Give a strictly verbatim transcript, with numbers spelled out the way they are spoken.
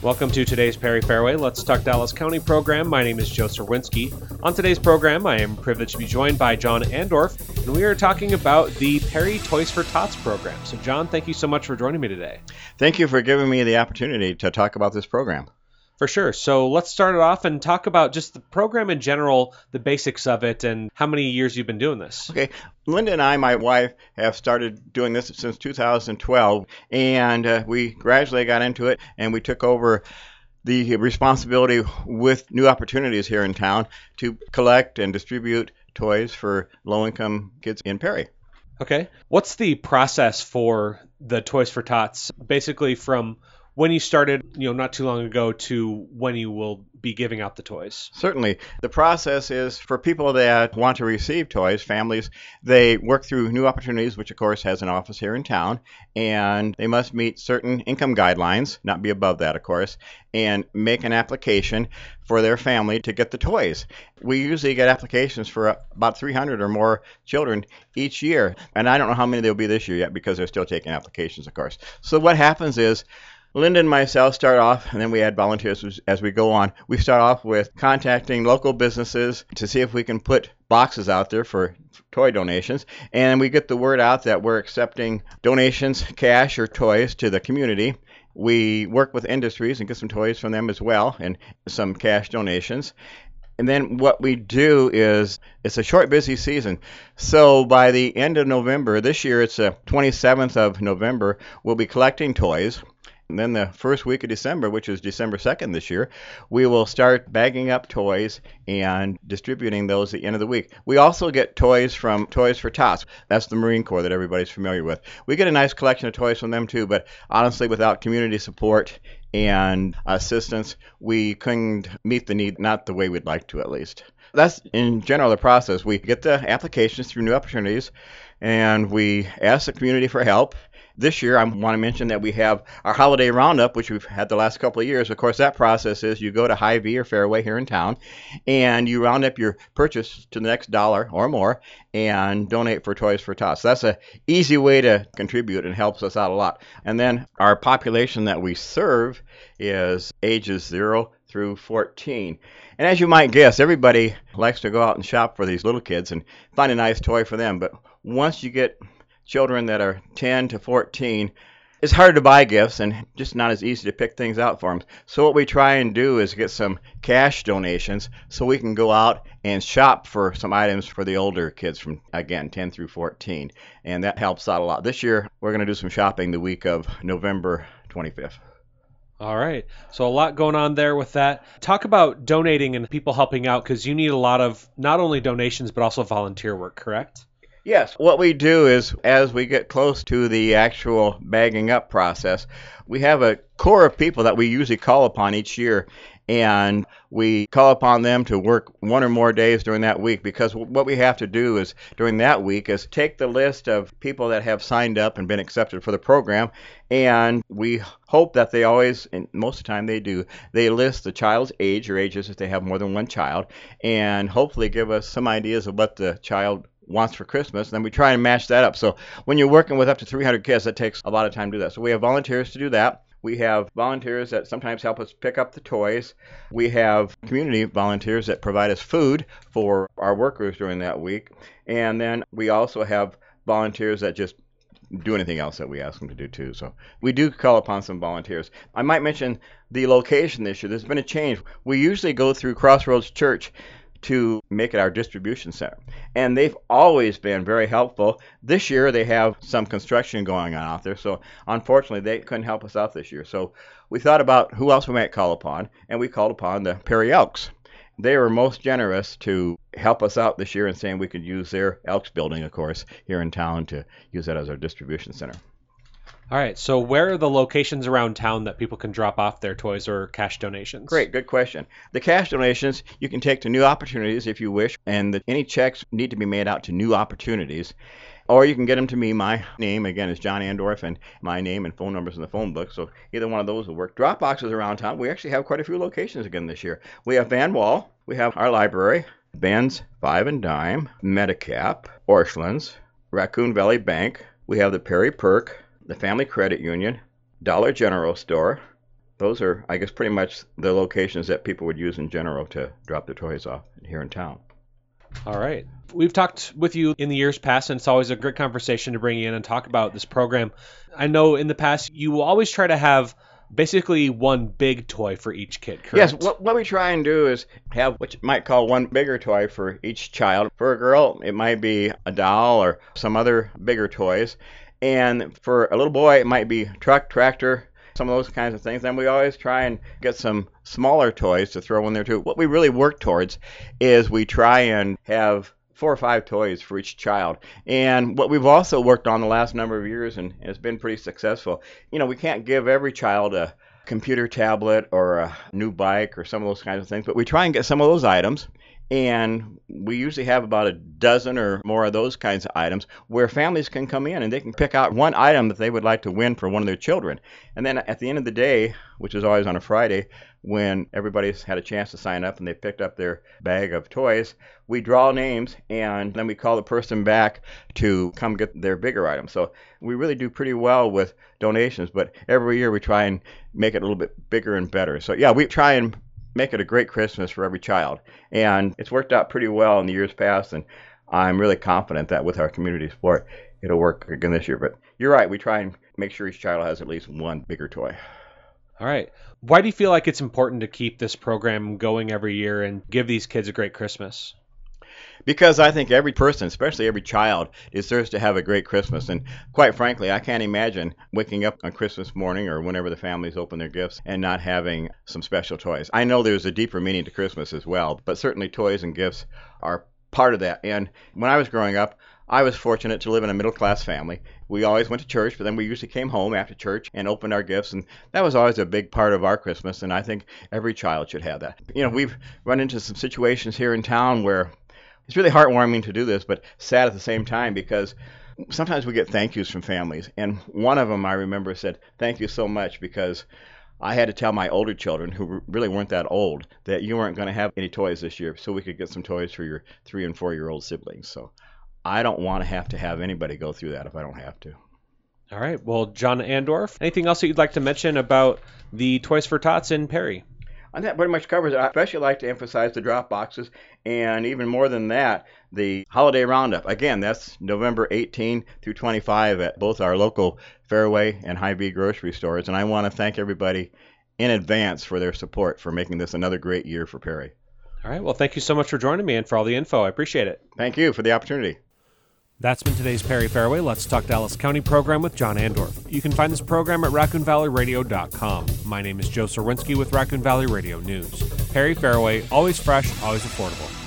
Welcome to today's Perry Fairway Let's Talk Dallas County program. My name is Joe Serwinski. On today's program, I am privileged to be joined by John Andorf, and we are talking about the Perry Toys for Tots program. So, John, thank you so much for joining me today. Thank you for giving me the opportunity to talk about this program. For sure. So let's start it off and talk about just the program in general, the basics of it, and how many years you've been doing this. Okay. Linda and I, my wife, have started doing this since two thousand twelve, and uh, we gradually got into it, and we took over the responsibility with New Opportunities here in town to collect and distribute toys for low-income kids in Perry. Okay. What's the process for the Toys for Tots, basically from when you started, you know, not too long ago to when you will be giving out the toys? Certainly. The process is for people that want to receive toys, families, they work through New Opportunities, which of course has an office here in town, and they must meet certain income guidelines, not be above that, of course, and make an application for their family to get the toys. We usually get applications for about three hundred or more children each year, and I don't know how many there'll be this year yet because they're still taking applications, of course. So what happens is Linda and myself start off, and then we add volunteers as, as we go on. We start off with contacting local businesses to see if we can put boxes out there for toy donations, and we get the word out that we're accepting donations, cash or toys, to the community. We work with industries and get some toys from them as well, and some cash donations. And then what we do is, it's a short, busy season. So by the end of November, this year it's the twenty-seventh of November, we'll be collecting toys. And then the first week of December, which is December second this year, we will start bagging up toys and distributing those at the end of the week. We also get toys from Toys for Tots. That's the Marine Corps that everybody's familiar with. We get a nice collection of toys from them too, but honestly, without community support and assistance, we couldn't meet the need, not the way we'd like to at least. That's in general the process. We get the applications through New Opportunities, and we ask the community for help. This year, I want to mention that we have our holiday roundup, which we've had the last couple of years. Of course, that process is you go to Hy-Vee or Fairway here in town, and you round up your purchase to the next dollar or more and donate for Toys for Tots. That's an easy way to contribute and helps us out a lot. And then our population that we serve is ages zero through fourteen. And as you might guess, everybody likes to go out and shop for these little kids and find a nice toy for them. But once you get children that are ten to fourteen, it's hard to buy gifts and just not as easy to pick things out for them. So what we try and do is get some cash donations so we can go out and shop for some items for the older kids from, again, ten through fourteen. And that helps out a lot. This year, we're going to do some shopping the week of November twenty-fifth. All right. So a lot going on there with that. Talk about donating and people helping out, because you need a lot of not only donations, but also volunteer work, correct? Yes, what we do is, as we get close to the actual bagging up process, we have a core of people that we usually call upon each year, and we call upon them to work one or more days during that week, because what we have to do is, during that week, is take the list of people that have signed up and been accepted for the program, and we hope that they always, and most of the time they do, they list the child's age or ages if they have more than one child, and hopefully give us some ideas of what the child wants for Christmas, and then we try and match that up. So when you're working with up to three hundred kids, that takes a lot of time to do that. So we have volunteers to do that. We have volunteers that sometimes help us pick up the toys. We have community volunteers that provide us food for our workers during that week. And then we also have volunteers that just do anything else that we ask them to do too. So we do call upon some volunteers. I might mention the location this year. There's been a change. We usually go through Crossroads Church to make it our distribution center. And they've always been very helpful. This year they have some construction going on out there, so unfortunately they couldn't help us out this year. So we thought about who else we might call upon, and we called upon the Perry Elks. They were most generous to help us out this year in saying we could use their Elks building, of course, here in town to use that as our distribution center. All right. So where are the locations around town that people can drop off their toys or cash donations? Great. Good question. The cash donations you can take to New Opportunities if you wish, and the, any checks need to be made out to New Opportunities. Or you can get them to me. My name, again, is John Andorf, and my name and phone numbers in the phone book, so either one of those will work. Drop boxes around town. We actually have quite a few locations again this year. We have Van Wall. We have our library, Ben's Five and Dime, Medicap, Orscheln's, Raccoon Valley Bank. We have the Perry Perk, the Family Credit Union, Dollar General Store, those are, I guess, pretty much the locations that people would use in general to drop their toys off here in town. All right. We've talked with you in the years past, and it's always a great conversation to bring you in and talk about this program. I know in the past you will always try to have basically one big toy for each kid, correct? Yes, what, what we try and do is have what you might call one bigger toy for each child. For a girl, it might be a doll or some other bigger toys. And for a little boy, it might be truck, tractor, some of those kinds of things. Then we always try and get some smaller toys to throw in there too. What we really work towards is we try and have four or five toys for each child. And what we've also worked on the last number of years, and it's been pretty successful, you know, we can't give every child a computer tablet or a new bike or some of those kinds of things, but we try and get some of those items. And we usually have about a dozen or more of those kinds of items where families can come in and they can pick out one item that they would like to win for one of their children. And then at the end of the day, which is always on a Friday, when everybody's had a chance to sign up and they picked up their bag of toys, we draw names and then we call the person back to come get their bigger item. So we really do pretty well with donations, but every year we try and make it a little bit bigger and better. So yeah, we try and make it a great Christmas for every child. And it's worked out pretty well in the years past, and I'm really confident that with our community support, it'll work again this year. But you're right, we try and make sure each child has at least one bigger toy. All right. Why do you feel like it's important to keep this program going every year and give these kids a great Christmas? Because I think every person, especially every child, deserves to have a great Christmas. And quite frankly, I can't imagine waking up on Christmas morning or whenever the families open their gifts and not having some special toys. I know there's a deeper meaning to Christmas as well, but certainly toys and gifts are part of that. And when I was growing up, I was fortunate to live in a middle-class family. We always went to church, but then we usually came home after church and opened our gifts, and that was always a big part of our Christmas, and I think every child should have that. You know, we've run into some situations here in town where it's really heartwarming to do this, but sad at the same time because sometimes we get thank yous from families. And one of them I remember said, "Thank you so much because I had to tell my older children, who really weren't that old, that you weren't going to have any toys this year so we could get some toys for your three and four-year-old siblings." So I don't want to have to have anybody go through that if I don't have to. All right. Well, John Andorf, anything else that you'd like to mention about the Toys for Tots in Perry? And that pretty much covers it. I especially like to emphasize the drop boxes, and even more than that, the holiday roundup. Again, that's November eighteenth through twenty-five at both our local Fairway and Hy-Vee grocery stores. And I want to thank everybody in advance for their support for making this another great year for Perry. All right. Well, thank you so much for joining me and for all the info. I appreciate it. Thank you for the opportunity. That's been today's Perry Fairway Let's Talk Dallas County program with John Andorf. You can find this program at raccoon valley radio dot com. My name is Joe Serwinski with Raccoon Valley Radio News. Perry Fairway, always fresh, always affordable.